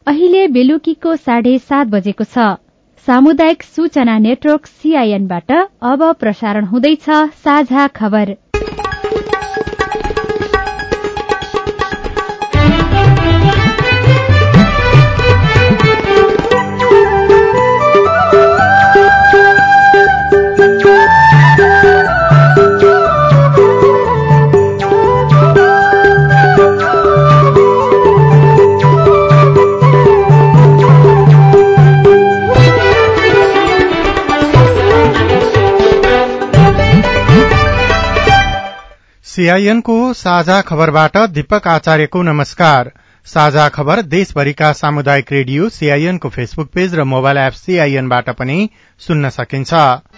अहिले बेलुकीको 7:30 बजेको छ। सामुदायिक सूचना नेटवर्क CINबाट अब प्रसारण हुँदैछ साझा खबर। CIN को साझा खबरबाट दीपक आचार्यको नमस्कार। साझा खबर देशभरिका सामुदायिक रेडियो CIN को फेसबुक पेज र मोबाइल एप CIN बाट पनि सुन्न सकिन्छ।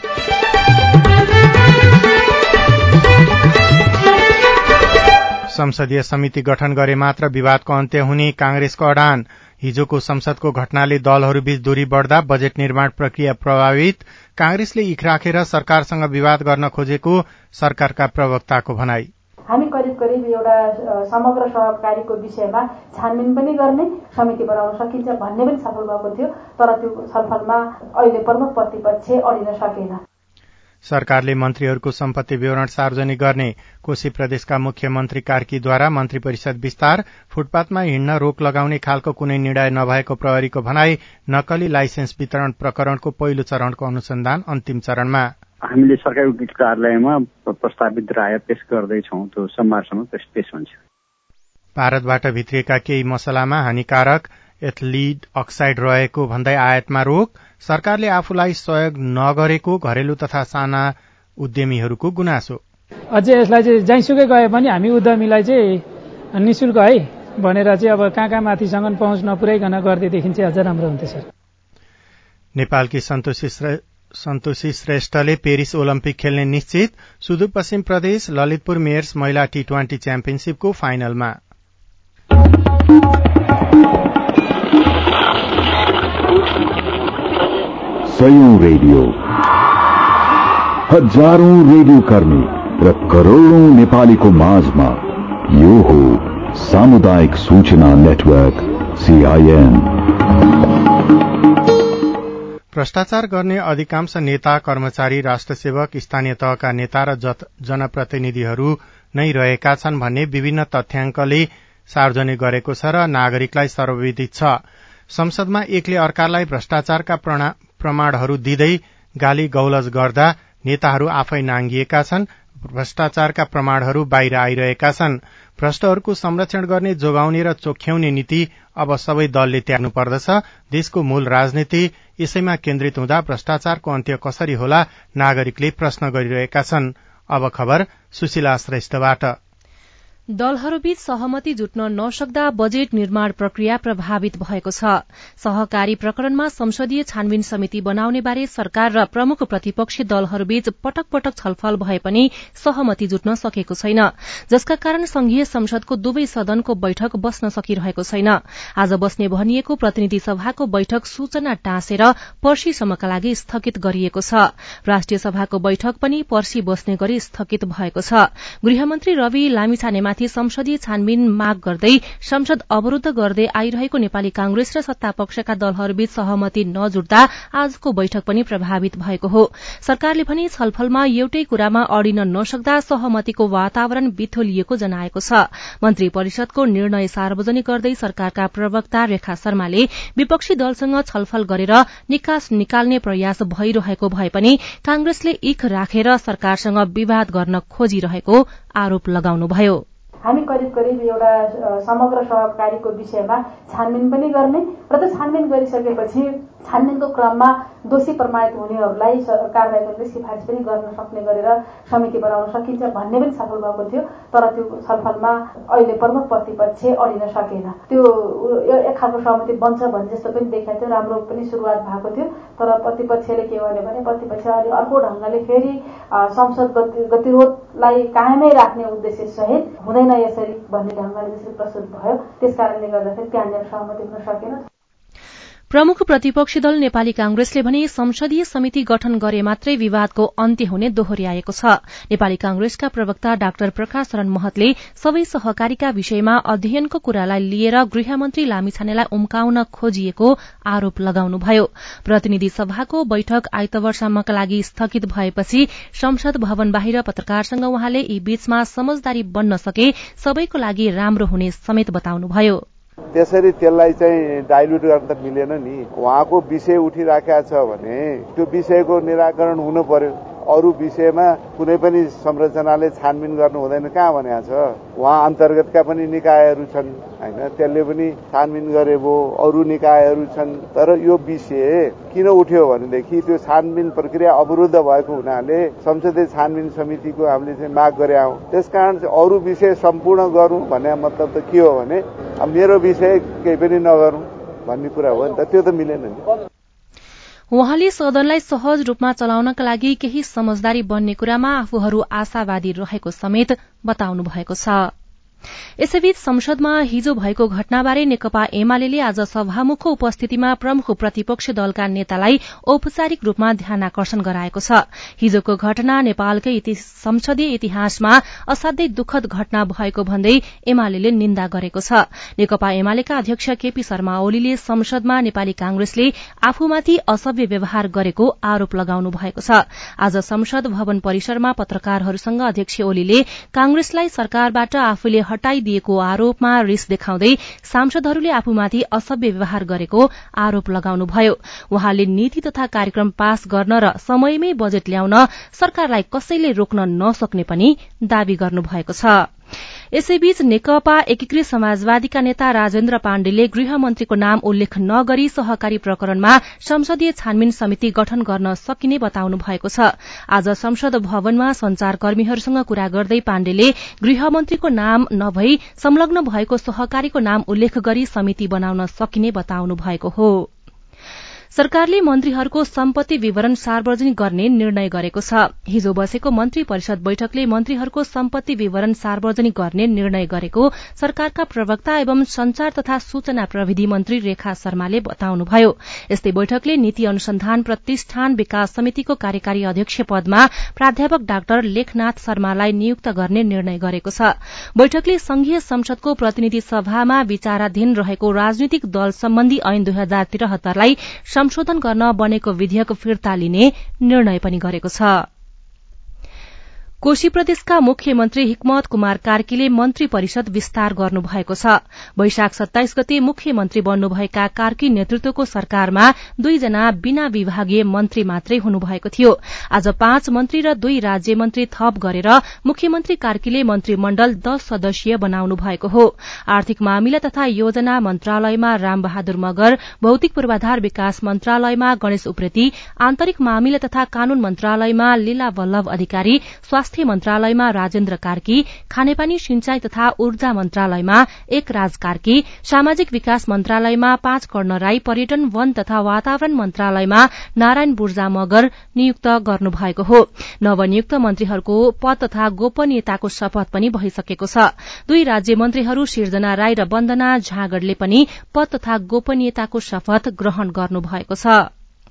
संसदीय समिति गठन गरे मात्र विवादको अन्त्य हुने कांग्रेसको अडान। हिजोको संसदको घटनाले दलहरूबीच दूरी बढ़दा बजेट निर्माण प्रक्रिया प्रभावित। कांग्रेसले इख राखेर सरकारसँग विवाद गर्न खोजेको सरकारका प्रवक्ताको भनाई। हामी करिब एउटा समग्र सहकारीको विषयमा छानबिन पनि गर्ने समिति बनाउन सकिन्छ भन्ने पनि सफल भएको थियो, तर त्यो छलफलमा अहिले प्रमुख प्रतिपक्ष अडिन सकेन। सरकारले मन्त्रीहरूको सम्पत्ति विवरण सार्वजनिक गर्ने। कोशी प्रदेशका मुख्यमन्त्री कार्कीद्वारा मन्त्री परिषद विस्तार। फुटपाथमा हिँड्न रोक लगाउने खालको कुनै निर्णय नभएको प्रहरीको भनाई। नक्कली लाइसेन्स वितरण प्रकरणको पहिलो चरणको अनुसन्धान अन्तिम चरणमा। हामीले सरकारी वकिल कार्यालयमा प्रस्तावित राय पेश गर्दैछौं, त्यो सोमबारसम्म पेश हुन्छ। भारतबाट भित्रिएका केही मसलामा हानिकारक एथिलिड अक्साइड रहेको भन्दै आयातमा रोक। सरकारले आफूलाई सहयोग नगरेको घरेलु तथा साना उद्यमीहरूको गुनासो। अझै यसलाई चाहिँ जहीँसुकै गए पनि हामी उद्यमीलाई चाहिँ निशुल्क है भनेर चाहिँ अब कहाँ माथिसँग पहुँच नपुर्याइकन गर्दैदेखि चाहिँ अझ राम्रो हुन्थ्यो सर। नेपालकी सन्तोषी श्रेष्ठले पेरिस ओलम्पिक खेल्ने निश्चित। सुदूरपश्चिम प्रदेश ललितपुर मेयर्स महिला T20 च्याम्पियनशीपको फाइनलमा। सयौं रेडियो, हजारौं रेडियो कर्मी र करोड़ौं नेपालीको माझमा यो हो सामुदायिक सूचना नेटवर्क CIN। भ्रष्टाचार गर्ने अधिकांश नेता कर्मचारी, राष्ट्रसेवक, स्थानीय तहका नेता र जनप्रतिनिधिहरू नै रहेका छन् भन्ने विभिन्न तथ्याङ्कले सार्वजनिक गरेको छ र नागरिकलाई सर्वविदित छ। संसदमा एकले अर्कालाई भ्रष्टाचारका प्रमाणहरू दिँदै गाली गौलज गर्दा नेताहरू आफै नाङ्गिएका छन्। भ्रष्टाचारका प्रमाणहरू बाहिर आइरहेका छन्। भ्रष्टहरूको संरक्षण गर्ने, जोगाउने र चोख्याउने नीति अब सबै दलले त्याग्नु पर्दछ। देशको मूल राजनीति यसैमा केन्द्रित हुँदा भ्रष्टाचारको अन्त्य कसरी होला, नागरिकले प्रश्न गरिरहेका छन्। अब खबर सुशीला श्रेष्ठबाट। दलहरूबीच सहमति जुट्न नसक्दा बजेट निर्माण प्रक्रिया प्रभावित भएको छ। सहकारी प्रकरणमा संसदीय छानबिन समिति बनाउने बारे सरकार र प्रमुख प्रतिपक्षी दलहरूबीच पटक पटक छलफल भए पनि सहमति जुट्न सकेको छैन, जसका कारण संघीय संसदको दुवै सदनको बैठक बस्न सकिरहेको छैन। आज बस्ने भनिएको प्रतिनिधि सभाको बैठक सूचना टाँसेर पर्सीसम्मका लागि स्थगित गरिएको छ। राष्ट्रिय सभाको बैठक पनि पर्सी बस्ने गरी स्थगित भएको छ। गृहमन्त्री रवि लामिछानेमाथि संसदीय छानबिन माग गर्दै संसद अवरूद्ध गर्दै आइरहेको नेपाली कांग्रेस र सत्तापक्षका दलहरूबीच सहमति नजुट्दा आजको बैठक पनि प्रभावित भएको हो। सरकारले पनि छलफलमा एउटै कुरामा अडिन नसक्दा सहमतिको वातावरण बिथोलिएको जनाएको छ। मन्त्री परिषदको निर्णय सार्वजनिक गर्दै सरकारका प्रवक्ता रेखा शर्माले विपक्षी दलसँग छलफल गरेर निकास निकाल्ने प्रयास भइरहेको भए पनि कांग्रेसले इख राखेर सरकारसँग विवाद गर्न खोजिरहेको आरोप लगाउनुभयो। हामी करिब एउटा समग्र सहकारीको विषयमा छानबिन पनि गर्ने र त्यो छानबिन गरिसकेपछि छानबिनको क्रममा दोषी प्रमाणित हुनेहरूलाई कारबाही गर्ने सिफारिस पनि गर्न सक्ने गरेर समिति बनाउन सकिन्छ भन्ने पनि सफल भएको थियो, तर त्यो छलफलमा अहिले प्रमुख प्रतिपक्ष अडिन सकेन। त्यो एक खालको सहमति बन्छ भन्ने जस्तो पनि देखाएको थियो, राम्रो पनि सुरुवात भएको थियो, तर प्रतिपक्षले के भन्यो भने प्रतिपक्षले अर्को ढंगले फेरि संसद गतिरोधलाई कायमै राख्ने उद्देश्य सहित हुँदैन यसरी भन्ने ढंगले जसरी प्रस्तुत भयो, त्यसकारणले गर्दाखेरि त्यहाँनिर सहमति हुन सकेन। प्रमुख प्रतिपक्षी दल नेपाली कांग्रेसले भने संसदीय समिति गठन गरे मात्रै विवादको अन्त्य हुने दोहोर्याएको छ। नेपाली कांग्रेसका प्रवक्ता डाक्टर प्रकाश शरण महतले सबै सहकारीका विषयमा अध्ययनको कुरालाई लिएर गृहमन्त्री लामिछानेलाई उम्काउन खोजिएको आरोप लगाउनुभयो। प्रतिनिधि सभाको बैठक आइतबारसम्मका लागि स्थगित भएपछि संसद भवन बाहिर पत्रकारसँग उहाँले यी बीचमा समझदारी बन्न सके सबैको लागि राम्रो हुने समेत बताउनुभयो। त्यसरी त्यसलाई चाहिँ डाइल्युट गर्न त मिलेन नि। उहाँको विषय उठिराखेको छ भने त्यो विषयको निराकरण हुनु पर्यो। अरू विषयमा कुनै पनि संरचनाले छानबिन गर्नु हुँदैन कहाँ भनेको छ। उहाँ अन्तर्गतका पनि निकायहरू छन् हैन, त्यसले पनि छानबिन गरे भो। अरू निकायहरू छन्। तर यो विषय किन उठ्यो भनेदेखि त्यो छानबिन प्रक्रिया अवरुद्ध भएको हुनाले संसदीय छानबिन समितिको हामीले चाहिँ माग गरे हौं। त्यसकारण अरू विषय सम्पूर्ण गरौं भन्ने मतलब त के हो भने मेरो विषय केही पनि नगरौं भन्ने कुरा हो नि त। त्यो त मिलेन नि। उहाँले सदनलाई सहज रूपमा चलाउनका लागि केही समझदारी बन्ने कुरामा आफूहरू आशावादी रहेको समेत बताउनु भएको छ। यसैबीच संसदमा हिजो भएको घटनाबारे नेकपा एमाले आज सभामुखको उपस्थितिमा प्रमुख प्रतिपक्षी दलका नेतालाई औपचारिक रूपमा ध्यानाकर्षण गराएको छ। हिजोको घटना नेपालकै संसदीय इतिहासमा असाध्यै दुखद घटना भएको भन्दै एमाले निन्दा गरेको छ। नेकपा एमालेका अध्यक्ष केपी शर्मा ओलीले संसदमा नेपाली कांग्रेसले आफूमाथि असभ्य व्यवहार गरेको आरोप लगाउनु भएको छ। आज संसद भवन परिसरमा पत्रकारहरूसँग अध्यक्ष ओलीले कांग्रेसलाई सरकारबाट आफूले हटाइदिएको आरोपमा रिस देखाउँदै सांसदहरूले आफूमाथि असभ्य व्यवहार गरेको आरोप लगाउनुभयो। उहाँले नीति तथा कार्यक्रम पास गर्न र समयमै बजेट ल्याउन सरकारलाई कसैले रोक्न नसक्ने पनि दावी गर्नुभएको छ। यसैबीच नेकपा एकीकृत समाजवादीका नेता राजेन्द्र पाण्डेले गृहमन्त्रीको नाम उल्लेख नगरी सहकारी प्रकरणमा संसदीय छानबिन समिति गठन गर्न सकिने बताउनु भएको छ। आज संसद भवनमा संचारकर्मीहरूसँग कुरा गर्दै पाण्डेले गृहमन्त्रीको नाम नभई संलग्न भएको सहकारीको नाम उल्लेख गरी समिति बनाउन सकिने बताउनु भएको हो। सरकारले मन्त्रीहरूको सम्पत्ति विवरण सार्वजनिक गर्ने निर्णय गरेको छ। हिजो बसेको मन्त्री परिषद बैठकले मन्त्रीहरूको सम्पत्ति विवरण सार्वजनिक गर्ने निर्णय गरेको सरकारका प्रवक्ता एवं संचार तथा सूचना प्रविधि मन्त्री रेखा शर्माले बताउनुभयो। यस्तै बैठकले नीति अनुसन्धान प्रतिष्ठान विकास समितिको कार्यकारी अध्यक्ष पदमा प्राध्यापक डाक्टर लेखनाथ शर्मालाई नियुक्त गर्ने निर्णय गरेको छ। बैठकले संघीय संसदको प्रतिनिधि सभामा विचाराधीन रहेको राजनीतिक दल सम्बन्धी ऐन 2073 लाई संशोधन गर्न बनेको विधेयक फिर्ता लिने निर्णय पनि गरेको छ। कोशी प्रदेशका मुख्यमन्त्री हिक्मत कुमार कार्कीले मन्त्री परिषद विस्तार गर्नुभएको छ। वैशाख 27 गते मुख्यमन्त्री बन्नुभएका कार्की नेतृत्वको सरकारमा 2 जना बिना विभागीय मन्त्री मात्रै हुनुभएको थियो। आज 5 मन्त्री र 2 राज्य मन्त्री थप गरेर मुख्यमन्त्री कार्कीले मन्त्रीमण्डल 10 सदस्यीय बनाउनु भएको हो। आर्थिक मामिला तथा योजना मन्त्रालयमा रामबहादुर मगर, भौतिक पूर्वाधार विकास मन्त्रालयमा गणेश उप्रेती, आन्तरिक मामिला तथा कानून मन्त्रालयमा लीला वल्लभ अधिकारी, स्वास्थ्य मन्त्रालयमा राजेन्द्र कार्की, खानेपानी सिंचाई तथा ऊर्जा मन्त्रालयमा 1 राज कार्की, सामाजिक विकास मन्त्रालयमा 5 कर्ण राई, पर्यटन वन तथा वातावरण मन्त्रालयमा नारायण बुर्जा मगर नियुक्त गर्नुभएको हो। नवनियुक्त मन्त्रीहरूको पद तथा गोपनीयताको शपथ पनि भइसकेको छ। 2 राज्य मन्त्रीहरू सिर्जना राई र वन्दना झागडले पनि पद तथा गोपनीयताको शपथ ग्रहण गर्नुभएको छ।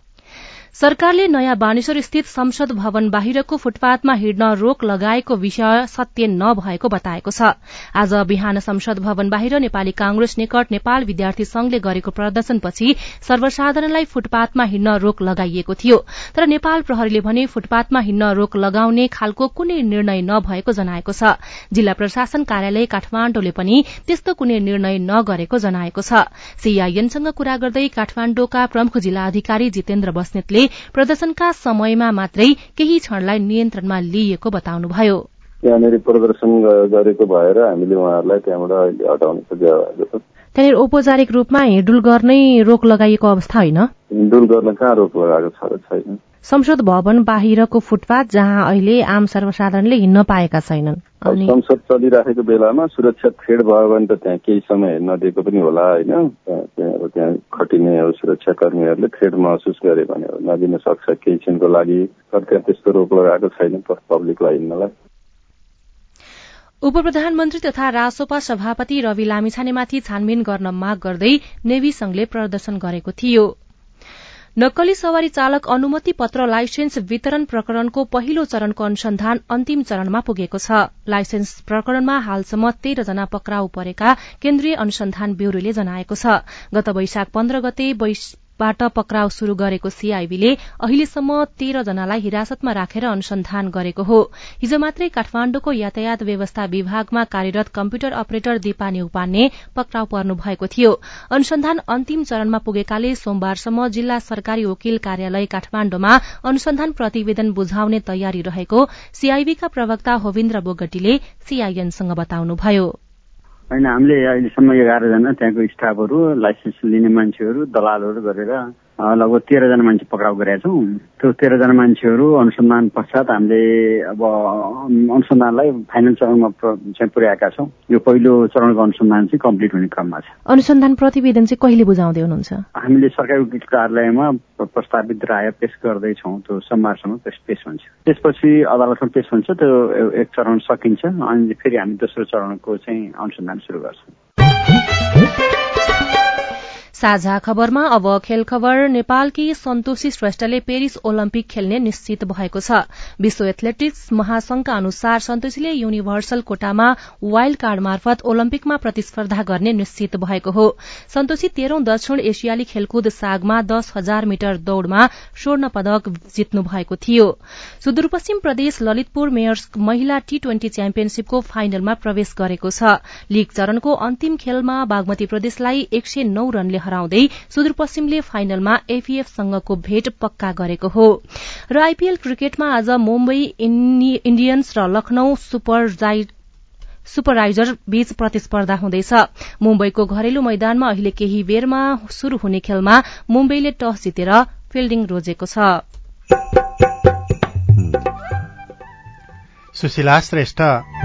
सरकारले नयाँ बानेश्वर स्थित संसद भवन बाहिरको फुटपाथमा हिँड्न रोक लगाएको विषय सत्य नभएको बताएको छ। आज बिहान संसद भवन बाहिर नेपाली कांग्रेस निकट नेपाल विद्यार्थी संघले गरेको प्रदर्शनपछि सर्वसाधारणलाई फुटपाथमा हिँड्न रोक लगाइएको थियो। तर नेपाल प्रहरीले भने फुटपाथमा हिँड्न रोक लगाउने खालको कुनै निर्णय नभएको जनाएको छ। जिल्ला प्रशासन कार्यालय काठमाण्डुले पनि त्यस्तो कुनै निर्णय नगरेको जनाएको छ। सीआईएनसँग कुरा गर्दै काठमाण्डुका प्रमुख जिल्ला अधिकारी जितेन्द्र बस्नेतले प्रदर्शनका समयमा मात्रै केही क्षणलाई नियन्त्रणमा लिइएको बताउनुभयो। त्यहाँनिर प्रदर्शन गरेको भएर हामीले उहाँहरूलाई त्यहाँबाट हटाउन सकेका भएको छ। त्यहाँनिर औपचारिक रूपमा हिँडुल गर्नै रोक लगाइएको अवस्था होइन? हिँडुल गर्न कहाँ रोक लगाएको छैन। संसद भवन बाहिरको फुटपाथ जहाँ अहिले आम सर्वसाधारणले हिँड्न पाएका छैनन्। संसद चलिराखेको बेलामा सुरक्षा थ्रेड भयो भने त त्यहाँ केही समय नदिएको पनि होला होइन। त्यहाँ खटिने सुरक्षा कर्मीहरूले थ्रेड महसुस गरे भने नदिन सक्छ केही क्षणको लागि। तर त्यहाँ त्यस्तो रोक लगाएको छैन पब्लिकलाई हिँड्नलाई। उपप्रधानमन्त्री तथा रासोपा सभापति रवि लामिछानेमाथि छानबिन गर्न माग गर्दै नेभी संघले प्रदर्शन गरेको थियो। नक्कली सवारी चालक अनुमति पत्र लाइसेन्स वितरण प्रकरणको पहिलो चरणको अनुसन्धान अन्तिम चरणमा पुगेको छ। लाइसेन्स प्रकरणमा हालसम्म 13 जना पक्राउ परेका केन्द्रीय अनुसन्धान ब्यूरोले जनाएको छ। गत वैशाख 15 गते बाट पक्राउ शुरू गरेको सीआईबीले अहिलेसम्म 13 जनालाई हिरासतमा राखेर अनुसन्धान गरेको हो। हिजो मात्रै काठमाण्डुको यातायात व्यवस्था विभागमा कार्यरत कम्प्युटर अपरेटर दिपानी उपान्ने पक्राउ पर्नु भएको थियो। अनुसन्धान अन्तिम चरणमा पुगेकाले सोमबारसम्म जिल्ला सरकारी वकिल कार्यालय काठमाण्डुमा अनुसन्धान प्रतिवेदन बुझाउने तयारी रहेको सीआईबीका प्रवक्ता होविन्द्र बोगटीले सीआईएनसँग बताउनुभयो। होइन, हामीले अहिलेसम्म 11 जना त्यहाँको स्टाफहरू, लाइसेन्स लिने मान्छेहरू, दलालहरू गरेर लगभग 13 जना मान्छे पक्राउ गरेका छौँ। त्यो 13 जना मान्छेहरू अनुसन्धान पश्चात हामीले अब अनुसन्धानलाई फाइनल चरणमा चाहिँ पुर्याएका छौँ। यो पहिलो चरणको अनुसन्धान चाहिँ कम्प्लिट हुने क्रममा छ। अनुसन्धान प्रतिवेदन चाहिँ कहिले बुझाउँदै हुनुहुन्छ? हामीले सरकारी वकिल कार्यालयमा प्रस्तावित राय पेश गर्दैछौँ। त्यो सोमबारसम्म पेश हुन्छ। त्यसपछि अदालतमा पेश हुन्छ। त्यो एक चरण सकिन्छ अनि फेरि हामी दोस्रो चरणको चाहिँ अनुसन्धान सुरु गर्छौँ। साझा खबरमा अब खेल खबर। नेपालकी सन्तोषी श्रेष्ठले पेरिस ओलम्पिक खेल्ने निश्चित भएको छ। विश्व एथलेटिक्स महासंघका अनुसार सन्तोषीले युनिभर्सल कोटामा वाइल्ड कार्ड मार्फत ओलम्पिकमा प्रतिस्पर्धा गर्ने निश्चित भएको हो। सन्तोषी 13औं दक्षिण एशियाली खेलकुद सागमा 10,000 मिटर दौड़मा स्वर्ण पदक जित्नु भएको थियो। सुदूरपश्चिम प्रदेश ललितपुर मेयर्स महिला T20 च्याम्पियनशीपको फाइनलमा प्रवेश गरेको छ। लीग चरणको अन्तिम खेलमा बागमती प्रदेशलाई 109 रनले हराउँदै सुदूरपश्चिमले फाइनलमा एफएफसँगको भेट पक्का गरेको हो। र आईपीएल क्रिकेटमा आज मुम्बई इण्डियन्स र लखनऊ सुपरराइजर बीच प्रतिस्पर्धा हुँदैछ। मुम्बईको घरेलु मैदानमा अहिले केही बेरमा शुरू हुने खेलमा मुम्बईले टस जितेर फिल्डिङ रोजेको छ। सुशीला श्रेष्ठ।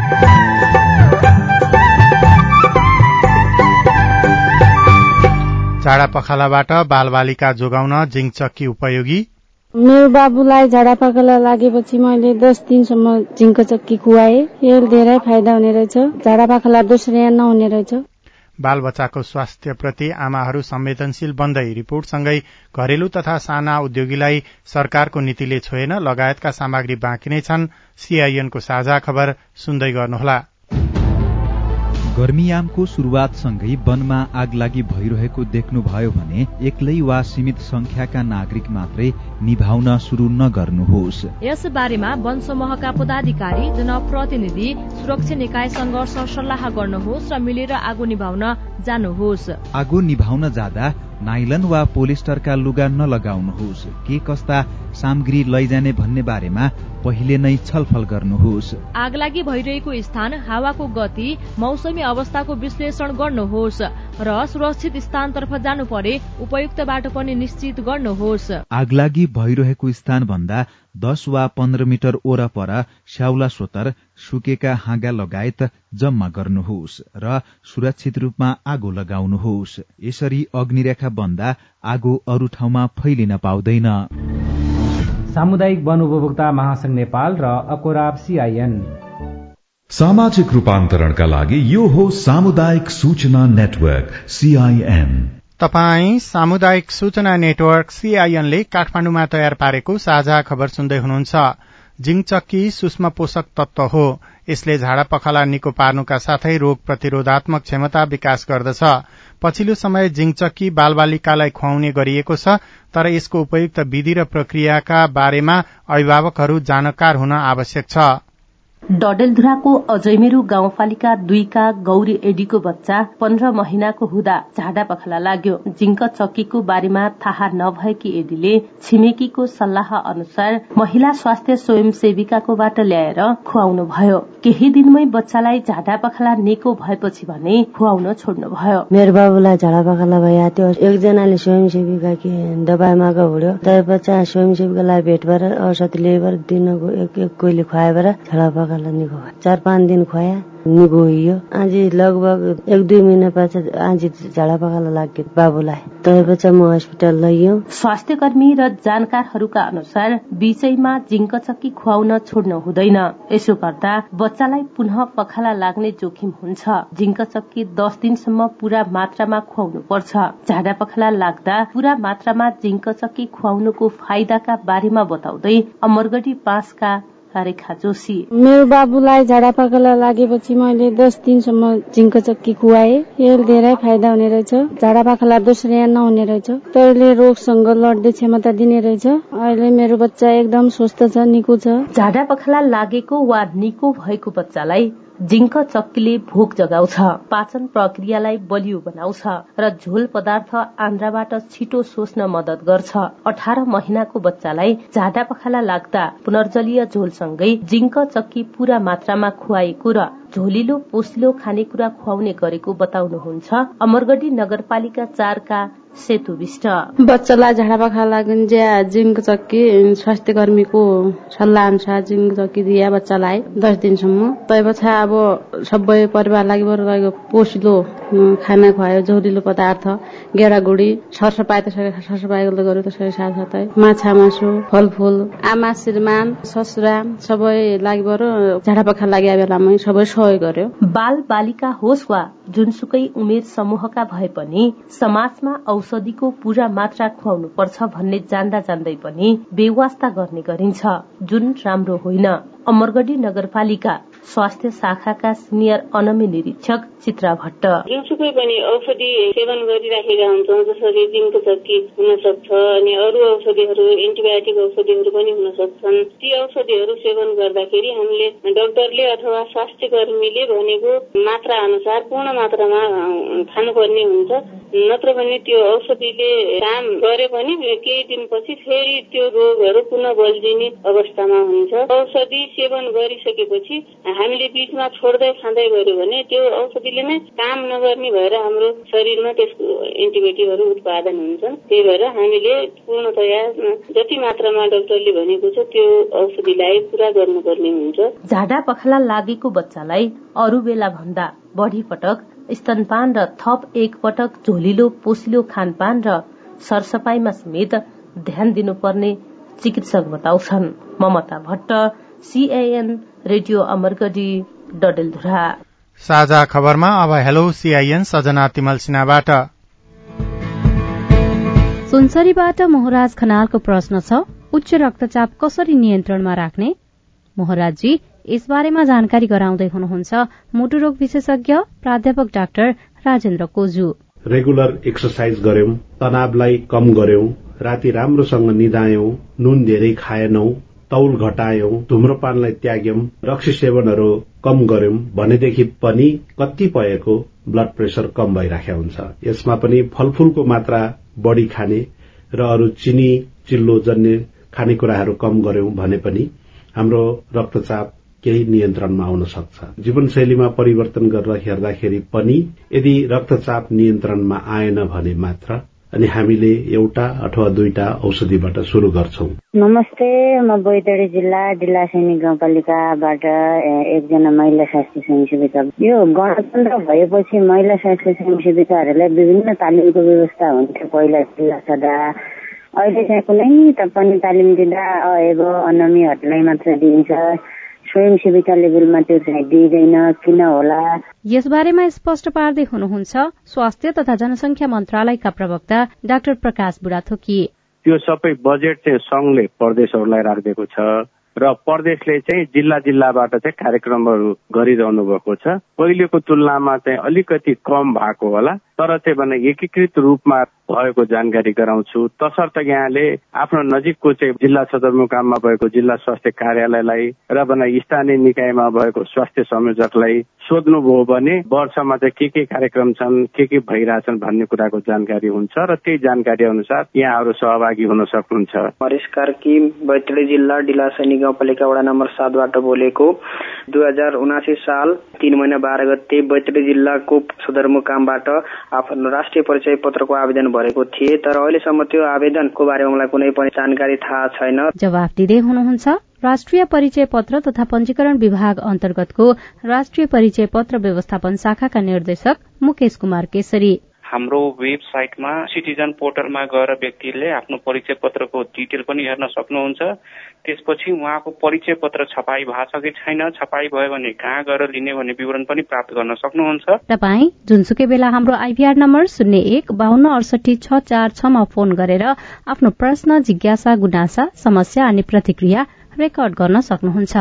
झाडा पखालाबाट बालबालिका जोगाउन जिङ्क चक्की उपयोगी। मेरो बाबुलाई झाडा पखाला लागेपछि मैले 10 दिनसम्म जिङ्क चक्की खुवाए। यो धेरै फाइदा हुने रहेछ। झाडा पखाला दोस्रो नहुने रहेछ। बाल बच्चाको स्वास्थ्यप्रति आमाहरू संवेदनशील बन्दै रिपोर्टसँगै घरेलु तथा साना उद्योगीलाई सरकारको नीतिले छोएन लगायतका सामग्री बाँकी नै छन्। सीआईएनको साझा खबर सुन्दै गर्नुहोला। गर्मीयामको शुरूआतसँगै वनमा आगलागी भइरहेको देख्नुभयो भने एक्लै वा सीमित संख्याका नागरिक मात्रै निभाउन शुरू नगर्नुहोस्। यस बारेमा वन समूहका पदाधिकारी, जनप्रतिनिधि, सुरक्षा निकायसँग सरसल्लाह गर्नुहोस् र मिलेर आगो निभाउन जानुहोस्। आगो निभाउन जाँदा नाइलन वा पोलिस्टरका लुगा नलगाउनुहोस्। के कस्ता सामग्री लैजाने भन्ने बारेमा पहिले नै छलफल गर्नुहोस्। आगलागी भइरहेको स्थान, हावाको गति, मौसमी अवस्थाको विश्लेषण गर्नुहोस् र सुरक्षित स्थानतर्फ जानु परे उपयुक्त बाटो पनि निश्चित गर्नुहोस्। आगलागी भइरहेको स्थान भन्दा 10 वा 15 मिटर वरपर स्याउला सोतर, सुकेका हाँगा लगायत जम्मा गर्नुहोस् र सुरक्षित रूपमा आगो लगाउनुहोस्। यसरी अग्निरेखा बन्दा आगो अरू ठाउँमा फैलिन पाउँदैन। सामुदायिक वन उपभोक्ता महासंघ नेपाल र अकोराब सीआईएन। सामाजिक रूपान्तरणका लागि यो हो सामुदायिक सूचना नेटवर्क सीआईएन। तपाई सामुदायिक सूचना नेटवर्क सीआईएनले काठमाडौँमा तयार पारेको साझा खबर सुन्दै हुनुहुन्छ। जिङ्क चक्की सूक्ष्म पोषक तत्व हो। यसले झाडा पखाला निको पार्नुका साथै रोग प्रतिरोधात्मक क्षमता विकास गर्दछ। पछिल्लो समय जिङ्क चक्की बालबालिकालाई खुवाउने गरिएको छ, तर यसको उपयुक्त विधि र प्रक्रियाका बारेमा अभिभावकहरू जानकार हुन आवश्यक छ। डडेलधुराको अजयमेरु गाउँपालिका 2 का गौरी एडीको बच्चा 15 महिनाको हुँदा झाडा पखाला लाग्यो। जिङ्क चक्कीको बारेमा थाहा नभएकी एडीले छिमेकीको सल्लाह अनुसार महिला स्वास्थ्य स्वयंसेविकाकोबाट ल्याएर खुवाउनु भयो। केही दिनमै बच्चालाई झाडा पखाला निको भएपछि भने खुवाउन छोड्नु भयो। मेरो बाबुलाई झाडा पखाला भइया थियो। एकजनाले स्वयंसेविका कि दबाई मागा हुड्यो। त्यसपछि स्वयंसेविकालाई भेट भएर औषधि लिएर दिनको एक कोइले खुवाएर झाडा पखाला झाडापाखालाई निको 4-5 दिन खुवाया निको होइयो। आज लगभग 1-2 महिना पछि आज झाडापाखालाई लाग्यो बाबुलाई, त्यसपछि म हस्पिटल लैयो। स्वास्थ्य कर्मी र जानकारहरूका अनुसार बीचैमा जिंक चक्की खुवाउन छोड्नु हुँदैन। यसो गर्दा बच्चालाई पुनः पखाला लाग्ने जोखिम हुन्छ। जिंक चक्की 10 दिनसम्म पूरा मात्रामा खुवाउनु पर्छ। झाडा पखाला लाग्दा पूरा मात्रामा जिंक चक्की खुवाउनुको फाइदाका बारेमा बताउँदै अमरगढी 5 का रेखा जोशी, मेरो बाबुलाई झाडापाखाला लागेपछि मैले 10 दिनसम्म जिंक चक्की खुवाए। यसले धेरै फाइदा हुने रहेछ। झाडापाखाला दोस्रो नहुने रहेछ। त्यसले रोगसँग लड्ने क्षमता दिने रहेछ। अहिले मेरो बच्चा एकदम स्वस्थ छ, निको छ। झाडापाखाला लागेको वा निको भएको बच्चालाई जिंक चक्कीले भोक जगाउँछ, पाचन प्रक्रियालाई बलियो बनाउँछ र झोल पदार्थ आन्द्राबाट छिटो सोच्न मदत गर्छ। 18 महिनाको बच्चालाई झाडापखाला लाग्दा पुनर्जलीय झोलसँगै जिंक चक्की पूरा मात्रामा खुवाएको र झोलिलो पोसिलो खानेकुरा खुवाउने गरेको बताउनुहुन्छ अमरगढी नगरपालिका 4 का सेतु विष्ट। बच्चालाई झाडापाखाला लाग्ने जिंक चक्की स्वास्थ्य कर्मीको सल्लाह अनुसार जिंक चक्की दिया बच्चालाई 10 दिनसम्म। त्यसपछि अब सबै परिवार लागि गएको पोसिलो खाना खुवायो, झोलिलो पदार्थ, गेडागुडी, सरसफाई सरसफाई गर्यो। त्यसरी साथसाथै माछा मासु, फलफूल, आमा श्रीमान ससुरा सबै लागि झाडापाखाला लागेको बेलामा सबै सहयोग गर्यो। बाल बालिका होस् वा जुनसुकै उमेर समूहका भए पनि समाजमा औषधिको पूरा मात्रा खुवाउनु पर्छ भन्ने जान्दा जान्दै पनि बेवास्ता गर्ने गरिन्छ, जुन राम्रो होइन। अमरगढी नगरपालिका स्वास्थ्य शाखाका सिनियर अनमी निरीक्षक चित्रा भट्ट, जुनसुकै पनि औषधि सेवन गरिराखेका हुन्छौँ, जसरी जिंक चक्की हुन सक्छ अनि अरू औषधिहरू एन्टिबायोटिक औषधिहरू पनि हुन सक्छन्। ती औषधिहरू सेवन गर्दाखेरि हामीले डाक्टरले अथवा स्वास्थ्य कर्मीले भनेको मात्रा अनुसार पूर्ण मात्रामा खानुपर्ने हुन्छ। नत्र भने त्यो औषधिले काम गरे पनि केही दिनपछि फेरि त्यो रोगहरू पुनः बल्झिने अवस्थामा हुन्छ। औषधि सेवन गरिसकेपछि हामीले बीचमा छोड्दै खाँदै गऱ्यो भने त्यो औषधिले नै काम नगर्ने भएर हाम्रो शरीरमा त्यसको एन्टिबायोटिकहरू उत्पादन हुन्छन्। त्यही भएर हामीले पूर्णतया जति मात्रामा डाक्टरले भनेको छ त्यो औषधिलाई पूरा गर्नुपर्ने हुन्छ। झाडा पखाला लागेको बच्चालाई अरू बेला भन्दा बढी पटक स्तनपान र थप एक पटक झोलिलो पोसिलो खानपान र सरसफाईमा समेत ध्यान दिनुपर्ने चिकित्सक बताउँछन्। Mamata Bhatt, CIN radio Amargadhi, Dadeldhura. साझा खबरमा अब हेलो सीआईएन सजना तिमल सिन्हाबाट। सुनसरीबाट मोहराज खनालको प्रश्न छ, उच्च रक्तचाप कसरी नियन्त्रणमा राख्ने? मोहराजजी यसबारेमा जानकारी गराउँदै हुनुहुन्छ मोटो रोग विशेषज्ञ प्राध्यापक doctor Rajendra Koju. Regular exercise गर्यौं, तनावलाई कम गर्यौं, राति राम्रोसँग निदायौं, नुन धेरै खाएनौं, तौल घटायौं, धुम्रपानलाई त्याग्यौं, रक्सी सेवनहरू कम गर्यौं भनेदेखि पनि कतिपयको ब्लड प्रेसर कम भइराखेको हुन्छ। यसमा पनि फलफूलको मात्रा बढ़ी खाने र अरू चिनी चिल्लो जन्य खानेकुराहरू कम गर्यौं भने पनि हाम्रो रक्तचाप केही नियन्त्रणमा आउन सक्छ। जीवनशैलीमा परिवर्तन गरेर हेर्दाखेरि पनि यदि रक्तचाप नियन्त्रणमा आएन भने मात्र अनि हामीले एउटा अथवा दुईटा औषधिबाट शुरू गर्छौं। नमस्ते, म बैतडी जिल्ला डिल्लासैनी गाउँपालिकाबाट एकजना महिला स्वास्थ्य स्वयंसेविका। यो गणतन्त्र भएपछि महिला स्वास्थ्य स्वयंसेविकाहरूलाई विभिन्न तालिमको व्यवस्था हुन्थ्यो पहिला जिल्ला सदा। अहिले चाहिँ कुनै पनि तालिम दिँदा अनमीहरूलाई मात्र दिइन्छ, स्वयंसेविका लेभलमा त्यो चाहिँ दिइँदैन, किन होला? यसबारेमा स्पष्ट पार्दै हुनुहुन्छ स्वास्थ्य तथा जनसंख्या मन्त्रालयका प्रवक्ता डाक्टर प्रकाश बुढाथोकी। त्यो सबै बजेट चाहिँ संघले प्रदेशहरूलाई राखिदिएको छ र प्रदेशले चाहिँ जिल्लाबाट चाहिँ कार्यक्रमहरू गरिरहनु भएको छ। पहिलेको तुलनामा चाहिँ अलिकति कम भएको होला, तर चाहिँ भने एकीकृत रूपमा भएको जानकारी गराउँछु। तसर्थ यहाँले आफ्नो नजिकको चाहिँ जिल्ला सदरमुकाममा भएको जिल्ला स्वास्थ्य कार्यालयलाई र भने स्थानीय निकायमा भएको स्वास्थ्य संयोजकलाई सोध्नुभयो भने वर्षमा चाहिँ के कार्यक्रम छन्, के भइरहेछन् भन्ने कुराको जानकारी हुन्छ र त्यही जानकारी अनुसार यहाँहरू सहभागी हुन सक्नुहुन्छ। मरिस कार्की, बैतडी जिल्ला डिलासैनी गाउँपालिका वडा नम्बर 7 बाट बोलेको। 2079 साल 3 महिना 12 गते बैतडी जिल्लाको सदरमुकामबाट आफ्नो राष्ट्रिय परिचय पत्रको आवेदन भरेको थिए, तर अहिलेसम्म त्यो आवेदनको बारेमा मलाई कुनै पनि जानकारी थाहा छैन। जवाफ दिँदै हुनुहुन्छ राष्ट्रिय परिचय पत्र तथा पञ्जीकरण विभाग अन्तर्गतको राष्ट्रिय परिचय पत्र व्यवस्थापन शाखाका निर्देशक मुकेश कुमार केसरी। हाम्रो वेबसाइटमा सिटिजन पोर्टलमा गएर व्यक्तिले आफ्नो परिचय पत्रको डिटेल पनि हेर्न सक्नुहुन्छ। त्यसपछि उहाँको परिचय पत्र छपाई भएको छ कि छैन, छपाई भयो भने कहाँ गएर लिने भन्ने विवरण पनि प्राप्त गर्न सक्नुहुन्छ। तपाई जुनसुकै बेला हाम्रो आइभीआर नम्बर 0152686446 मा फोन गरेर आफ्नो प्रश्न, जिज्ञासा, गुनासा, समस्या अनि प्रतिक्रिया रेकर्ड गर्न सक्नुहुन्छ।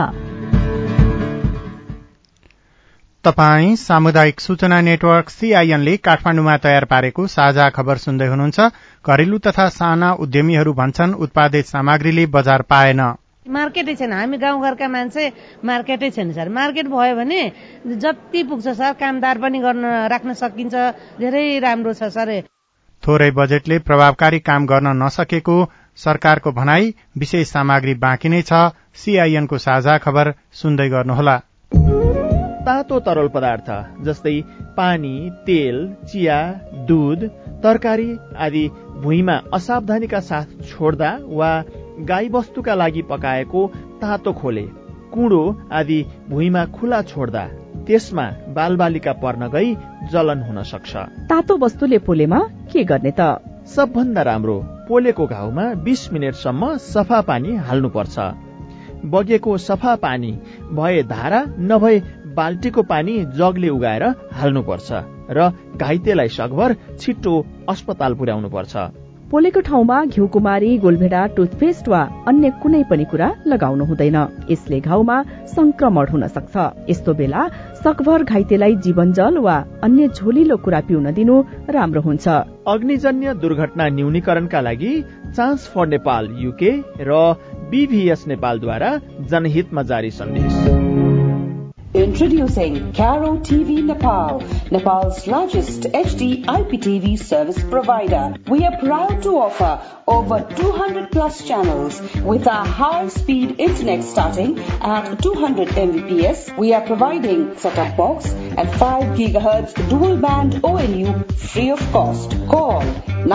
तपाई सामुदायिक सूचना नेटवर्क CIN ले काठमाडौँमा तयार पारेको साझा खबर सुन्दै हुनुहुन्छ। घरेलु तथा साना उद्यमीहरू भन्छन् उत्पादित सामग्रीले बजार पाएन। मार्केटै छैन, हामी गाउँघरका मान्छे मार्केटै छैन सर। मार्केट भयो भने जति पुग्छ सर, कामदार पनि गर्न राख्न सकिन्छ, धेरै राम्रो छ सर। थोरै बजेटले प्रभावकारी काम गर्न नसकेको सरकारको भनाई, विशेष सामग्री बाँकी नै छ। CIN को साझा खबर सुन्दै गर्नुहोला। तातो तरल पदार्थ जस्तै पानी, तेल, चिया, दूध, तरकारी आदि भुइँमा असावधानीका साथ छोड्दा वा गाई वस्तुका लागि पकाएको तातो खोले, कुँडो आदि भुइँमा खुला छोड्दा त्यसमा बालबालिका पर्न गई जलन हुन सक्छ। तातो वस्तुले पोलेमा के गर्ने त? सबभन्दा राम्रो पोलेको घाउमा 20 मिनेटसम्म सफा पानी हाल्नुपर्छ। बगेको सफा पानी भए धारा, नभए बाल्टीको पानी जगले उगाएर हाल्नुपर्छ र घाइतेलाई सकभर छिट्टो अस्पताल पुर्याउनुपर्छ। पोलेको ठाउँमा घिउकुमारी, गोलभेडा, टुथपेस्ट वा अन्य कुनै पनि कुरा लगाउनु हुँदैन। यसले घाउमा संक्रमण हुन सक्छ। यस्तो बेला सकभर घाइतेलाई जीवनजल वा अन्य झोलिलो कुरा पिउन दिनु राम्रो हुन्छ। अग्निजन्य दुर्घटना न्यूनीकरणका लागि चान्स फर नेपाल UK र BVS नेपालद्वारा जनहितमा जारी सन्देश। Introducing Caro TV Nepal, Nepal's largest HD IPTV service provider. We are proud to offer over 200 plus channels with our high-speed internet starting at 200 Mbps. We are providing set-top box and 5 GHz dual-band ONU free of cost. Call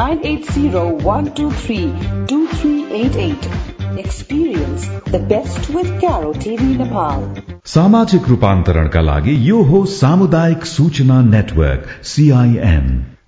980-123-2388. Experience the best with Caro TV Nepal. सामाजिक रूपान्तरणका लागि यो हो सामुदायिक सूचना network CIN।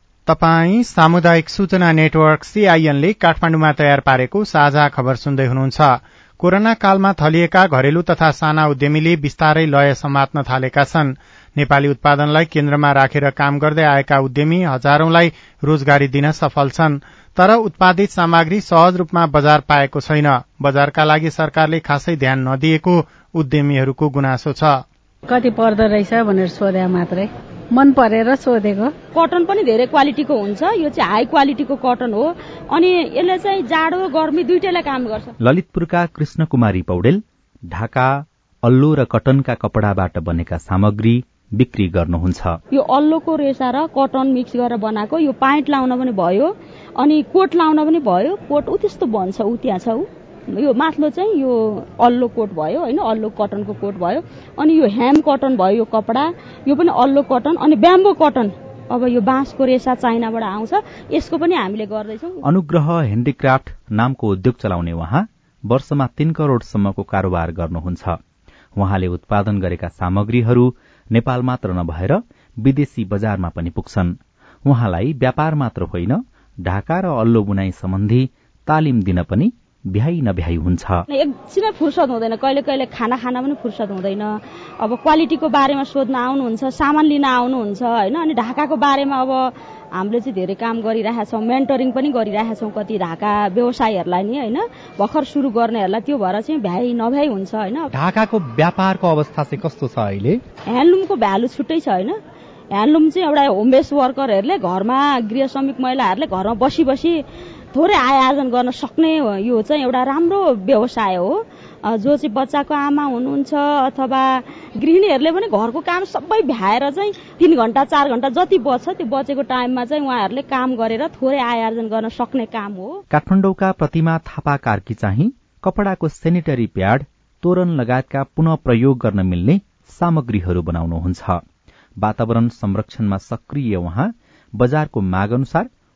तपाई सामुदायिक सूचना नेटवर्क CIN ले काठमाडौँमा तयार पारेको साझा खबर सुन्दै हुनुहुन्छ। कोरोना कालमा थलिएका घरेलु तथा साना उद्यमीले बिस्तारै लय समात्न थालेका छन्। नेपाली उत्पादनलाई केन्द्रमा राखेर काम गर्दै आएका उद्यमी हजारौंलाई रोजगारी दिन सफल छन्। तर उत्पादित सामग्री सहज रूपमा बजार पाएको छैन। बजारका लागि सरकारले खासै ध्यान नदिएको उद्यमीहरूको गुनासो छ। कति पर्दो रहेछ भनेर सोधे मात्रै, मन परेर सोधेको। कटन पनि धेरै क्वालिटीको हुन्छ। यो चाहिँ हाई क्वालिटीको कटन हो अनि यसले चाहिँ जाडो गर्मी दुईटैलाई काम गर्छ। ललितपुरका कृष्ण कुमारी पौडेल ढाका, अल्लो र कटनका कपडाबाट बनेका सामग्री बिक्री गर्नुहुन्छ। यो अल्लोको रेसा र कटन मिक्स गरेर बनाएको, यो प्यान्ट लाउन पनि भयो अनि कोट लाउन पनि भयो। कोट उ त्यस्तो बन्छ, उ त्यहाँ छ। यो माथलो चाहिँ यो अल्लो कोट भयो हैन, अल्लो कटनको कोट भयो। अनि यो हेम कटन भयो, यो कपडा यो पनि अल्लो कटन। अनि ब्याम्बो कटन, अब यो बाँसको रेसा चाइनाबाट आउँछ, यसको पनि हामीले गर्दैछौँ। अनुग्रह ह्यान्डिक्राफ्ट नामको उद्योग चलाउने उहाँ वर्षमा 3 करोडसम्मको कारोबार गर्नुहुन्छ। उहाँले उत्पादन गरेका सामग्रीहरू नेपाल मात्र नभएर विदेशी बजारमा पनि पुग्छन्। उहाँलाई व्यापार मात्र होइन, ढाका र अल्लो बुनाई सम्बन्धी तालिम दिन पनि भ्याइ नभ्याइ हुन्छ। एकछिनै फुर्सद हुँदैन, कहिले कहिले खाना खान पनि फुर्सद हुँदैन। अब क्वालिटीको बारेमा सोध्न आउनुहुन्छ, सामान लिन आउनुहुन्छ हैन। अनि ढाकाको बारेमा अब हामीले चाहिँ धेरै काम गरिरहेका छौँ, मेन्टरिङ पनि गरिरहेका छौँ कति ढाका व्यवसायीहरूलाई नि हैन, भर्खर सुरु गर्नेहरूलाई। त्यो भएर चाहिँ भ्याइ नभ्याइ हुन्छ हैन। ढाकाको व्यापारको अवस्था चाहिँ कस्तो छ अहिले? ह्यान्डलुमको भ्यालु छुट्टै छ हैन। ह्यान्डलुम चाहिँ एउटा होम बेस वर्करहरूले घरमा, गृह श्रमिक महिलाहरूले घरमा बसी बसी थोरै आय आर्जन गर्न सक्ने यो चाहिँ एउटा राम्रो व्यवसाय हो। जो चाहिँ बच्चाको आमा हुनुहुन्छ अथवा गृहिणीहरूले पनि घरको काम सबै भ्याएर चाहिँ 3 घण्टा 4 घण्टा जति बच्छ त्यो बचेको टाइममा चाहिँ उहाँहरूले काम गरेर थोरै आय आर्जन गर्न सक्ने काम हो। काठमाडौँका प्रतिमा थापा कार्की चाहिँ कपडाको सेनिटरी प्याड, तोरण लगायतका पुनः प्रयोग गर्न मिल्ने सामग्रीहरू बनाउनुहुन्छ। वातावरण संरक्षणमा सक्रिय उहाँ बजारको माग अनुसार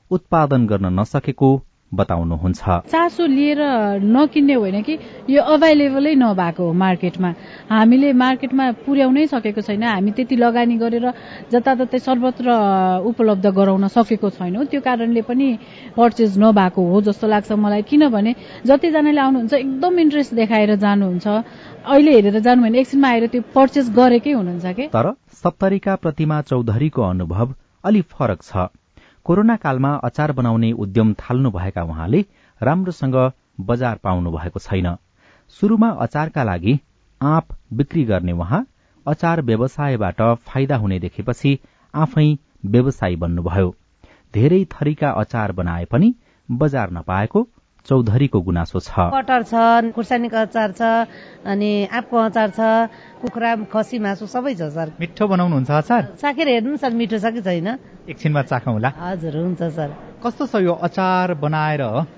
उत्पादन गर्न नसकेको बताउनुहुन्छ। चासो लिएर नकिन्ने होइन कि यो अभाइलेबलै नभएको हो मार्केटमा। हामीले मार्केटमा पुर्याउनै सकेको छैन। हामी त्यति लगानी गरेर जताततै सर्वत्र उपलब्ध गराउन सकेको छैनौँ। त्यो कारणले पनि पर्चेज नभएको हो जस्तो लाग्छ मलाई। किनभने जतिजनाले आउनुहुन्छ एकदम इन्ट्रेस्ट देखाएर जानुहुन्छ। अहिले हेरेर जानु भने एकछिनमा आएर त्यो पर्चेज गरेकै हुनुहुन्छ के। तर सप्तरीका प्रतिमा चौधरीको अनुभव अलि फरक छ। कोरोना कालमा अचार बनाउने उद्यम थाल्नु भएका उहाँले राम्रोसँग बजार पाउनु भएको छैन। सुरुमा अचारका लागि आँप बिक्री गर्ने उहाँ अचार व्यवसायबाट फाइदा हुने देखेपछि आफै व्यवसायी बन्नुभयो। धेरै थरीका अचार बनाए पनि बजार नपाएको चौधरीको गुनासो छ। कटर छ, खुर्सानीको अचार छ, अनि आँपको अचार छ, कुखुरा खसी मासु सबै छ सर। मिठो बनाउनुहुन्छ अचार? चाखेर हेर्नु सर मिठो छ कि छैन। एकछिनमा चाखौँला। हजुर हुन्छ सर। कस्तो छ यो अचार बनाएर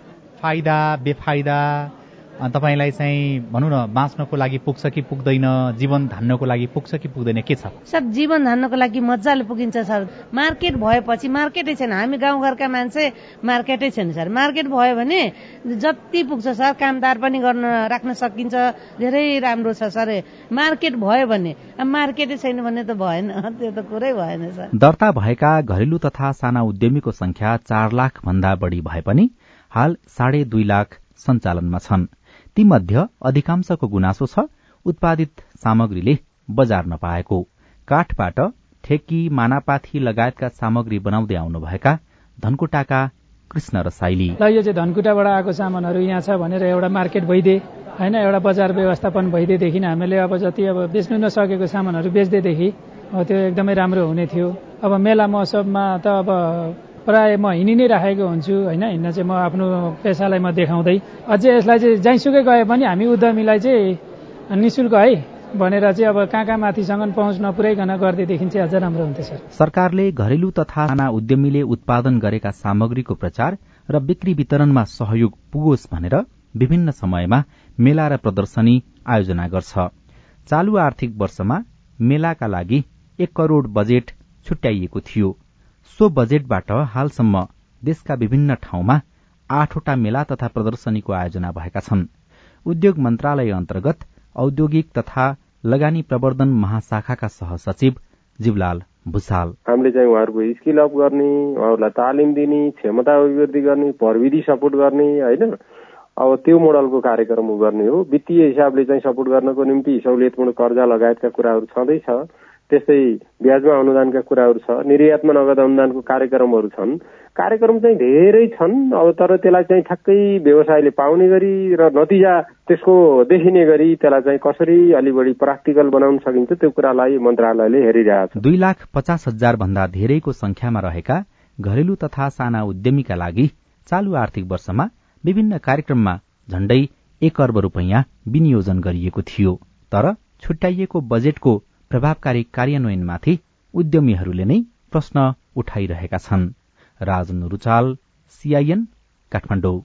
फाइदा बेफाइदा तपाईलाई चाहिँ भनौँ न बाँच्नको लागि पुग्छ कि पुग्दैन, जीवन धान्नको लागि पुग्छ कि पुग्दैन, के छ? सर जीवन धान्नको लागि मजाले पुगिन्छ सर। मार्केट भएपछि मार्केटै छैन। हामी गाउँघरका मान्छे मार्केटै छैन सर। मार्केट भयो भने जति पुग्छ सर कामदार पनि गर्न राख्न सकिन्छ। धेरै राम्रो छ सर मार्केट भयो भने। मार्केटै छैन भने त भएन, त्यो त कुरै भएन सर। दर्ता भएका घरेलु तथा साना उद्यमीको संख्या 4 लाख भन्दा बढी भए पनि हाल 2.5 लाख सञ्चालनमा छन्। तीमध्ये अधिकांशको गुनासो छ उत्पादित सामग्रीले बजार नपाएको। काठबाट ठेकी, मानापाथी लगायतका सामग्री बनाउँदै आउनुभएका धनकुटाका कृष्ण रसाइली। यो चाहिँ धनकुटाबाट आएको सामानहरू यहाँ छ भनेर एउटा मार्केट भइदिए होइन, एउटा बजार व्यवस्थापन भइदिएदेखि हामीले अब जति अब बेच्नु नसकेको सामानहरू बेच्दैदेखि त्यो एकदमै राम्रो हुने थियो। अब मेला महोत्सवमा त अब प्राय म हिँडि नै राखेको हुन्छु होइन। हिँड्न चाहिँ म आफ्नो पेसालाई म देखाउँदै अझै यसलाई चाहिँ जहीँसुकै गए पनि हामी उद्यमीलाई चाहिँ निःशुल्क है भनेर चाहिँ अब कहाँ माथिसँग पहुँच नपुर्याइकन गर्दैदेखि चाहिँ अझ राम्रो हुन्थ्यो। सरकारले घरेलु तथा साना उद्यमीले उत्पादन गरेका सामग्रीको प्रचार र बिक्री वितरणमा सहयोग पुगोस् भनेर विभिन्न समयमा मेला र प्रदर्शनी आयोजना गर्छ। चालू आर्थिक वर्षमा मेलाका लागि 1 करोड़ बजेट छुट्याइएको थियो। सो बजेटबाट हालसम्म देशका विभिन्न ठाउँमा 8वटा मेला तथा प्रदर्शनीको आयोजना भएका छन्। उद्योग मन्त्रालय अन्तर्गत औद्योगिक तथा लगानी प्रवर्धन महाशाखाका सहसचिव जीवलाल भूषाल। हामीले चाहिँ उहाँहरूको स्किल अप गर्ने, उहाँहरूलाई तालिम दिने, क्षमता अभिवृद्धि गर्ने, प्रविधि सपोर्ट गर्ने होइन, अब त्यो मोडलको कार्यक्रम गर्ने हो। वित्तीय हिसाबले चाहिँ सपोर्ट गर्नको निम्ति सहुलियतपूर्ण कर्जा लगायतका कुराहरू छँदैछ। त्यस्तै ब्याजमा अनुदानका कुराहरू छ। निर्यातमा नगद अनुदानको कार्यक्रमहरू छन्। कार्यक्रम चाहिँ धेरै छन्। अब तर त्यसलाई चाहिँ ठ्याक्कै व्यवसायले पाउने गरी र नतिजा त्यसको देखिने गरी त्यसलाई चाहिँ कसरी अलि बढी प्र्याक्टिकल बनाउन सकिन्छ त्यो कुरालाई मन्त्रालयले हेरिरहेको छ। 2,50,000 भन्दा धेरैको संख्यामा रहेका घरेलु तथा साना उद्यमीका लागि चालू आर्थिक वर्षमा विभिन्न कार्यक्रममा झण्डै 1 अर्ब रुपैयाँ विनियोजन गरिएको थियो। तर छुट्याइएको बजेटको प्रभावकारी कार्यान्वयनमाथि उद्यमीहरूले नै प्रश्न उठाइरहेका छन्। राजन रुचाल, सीआईएन, काठमाडौँ।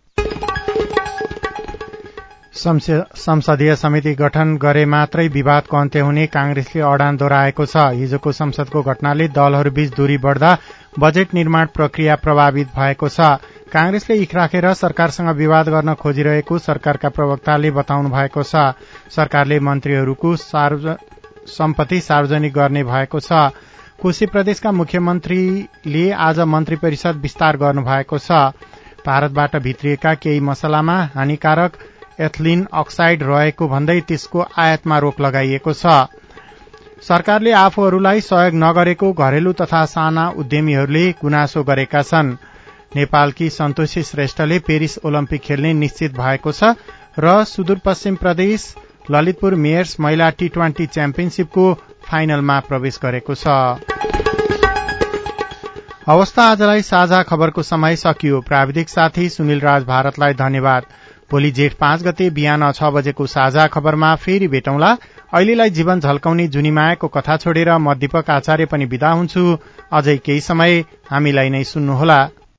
संसदीय समिति गठन गरे मात्रै विवादको अन्त्य हुने कांग्रेसले अडान दोहोऱ्याएको छ। हिजोको संसदको घटनाले दलहरूबीच दूरी बढ़दा बजेट निर्माण प्रक्रिया प्रभावित भएको छ। कांग्रेसले इख राखेर सरकारसँग विवाद गर्न खोजिरहेको सरकारका प्रवक्ताले बताउनु भएको छ। सरकारले मन्त्रीहरूको सम्पत्ति सार्वजनिक गर्ने भएको छ। कोशी प्रदेशका मुख्यमन्त्रीले आज मन्त्री परिषद विस्तार गर्नु भएको छ। भारतबाट भित्रिएका केही मसलामा हानिकारक एथिलिन अक्साइड रहेको भन्दै त्यसको आयातमा रोक लगाइएको छ। सरकारले आफूहरूलाई सहयोग नगरेको घरेलु तथा साना उद्यमीहरूले गुनासो गरेका छन्। नेपालकी सन्तोषी श्रेष्ठले पेरिस ओलम्पिक खेल्ने निश्चित भएको छ र सुदूरपश्चिम प्रदेश ललितपुर मेयर्स महिला T20 च्याम्पियनशीपको फाइनलमा प्रवेश गरेको छ। अवस्था आजलाई साझा खबरको समय सकियो। प्राविधिक साथी सुनिल राज भारतलाई धन्यवाद। भोलि जेठ 5 गते बिहान 6 बजेको साझा खबरमा फेरि भेटौंला। अहिलेलाई जीवन झल्काउने जुनीमायाको कथा छोडेर म दीपक आचार्य पनि विदा हुन्छु। अझै केही समय हामीलाई नै सुन्नुहोला।